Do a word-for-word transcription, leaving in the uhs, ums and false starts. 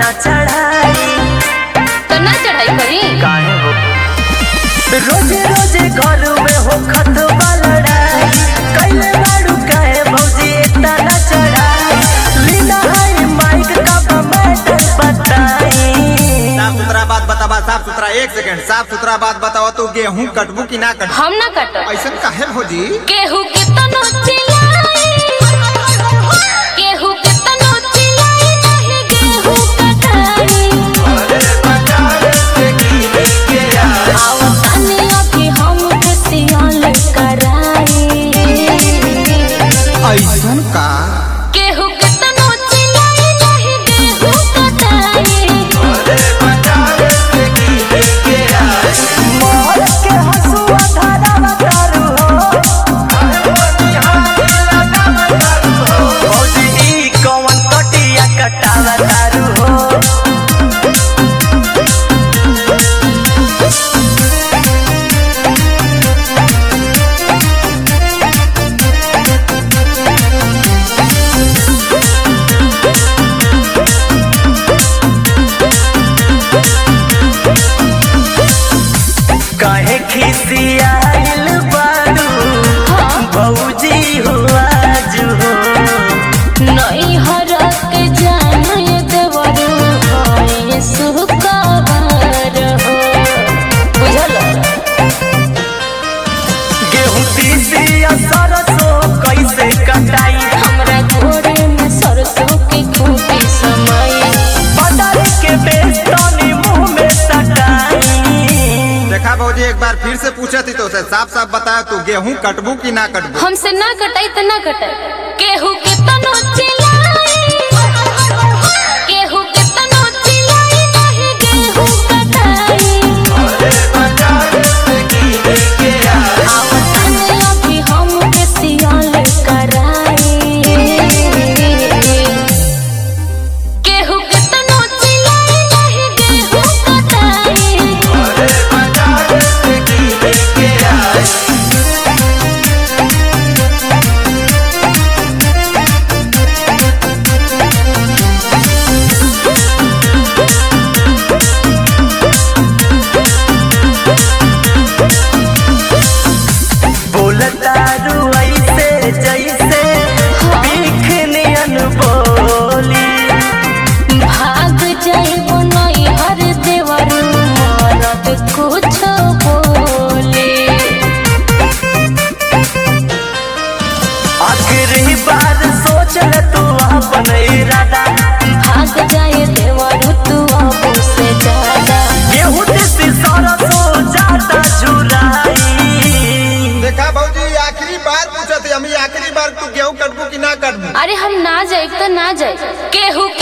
इतना चढ़ाई तो ना चढ़ाई करी काहे हो रोजे रोजे घर में हो खतबा लड़ाई कैले बाड़ू काहे भौजी इतना ना चढ़ाई लीना है माइक का मैटर बताई साफ सुथरा बात बतावा। साफ सुथरा एक सेकंड साफ सुथरा बात बताओ तू गेहूं कटबू की ना कटबू? हम ना कट ऐसा काहे भौजी? केहू कितनो चिल्लाई केहू कितनो चिल्लाई नहीं गेहूं कटाई आवतानी अभी हम सियाल कराई ऐसा का केहू कितनो चिल्लाई नहीं गेहूं कटाई मोर के हसुआ धारा तारू हो भौजी ई कौन कटिया कटावा तारू हो काहे खिसियाइल बारू भौजी हो आज हो नहीं हरक जाने देवरू होए सुखबर हो बुझल गेहूं तीसिया सरसों कैसे कटाई हमरा घोड़े में सरसों की खूंटी समय बदल के बेस्तनी मुंह में सटाई देखा भौजी एक बार फिर से पूछा थी तो उसे साफ साफ बताया तू गेहूं कटबू की ना कटबू? हमसे ना कटाई तो ना कटाई केहू कितनो चिल्लाई केहू कितनो चिल्लाई नहीं गेहूं कटाई आवतानी अभी हम सियाल कराई केहू कितनो चिल्लाई नहीं गेहूं कटाई बोलतारू ऐसे जैसे बिखने अनबोली भाग जाइबो नहीं हर देवर मरद कुछ बोले आखिरी बार सोच ले तू अपन इरादा भाग जाए देवर तू अब से ज्यादा गेहूं तीसी सरसों जाता झुराई देखा भौजी आखिरी बार पूछा थी हम आखिरी बार तू गेहूं कटबू की ना कटबू? अरे हम ना जाए तो ना जाए केहू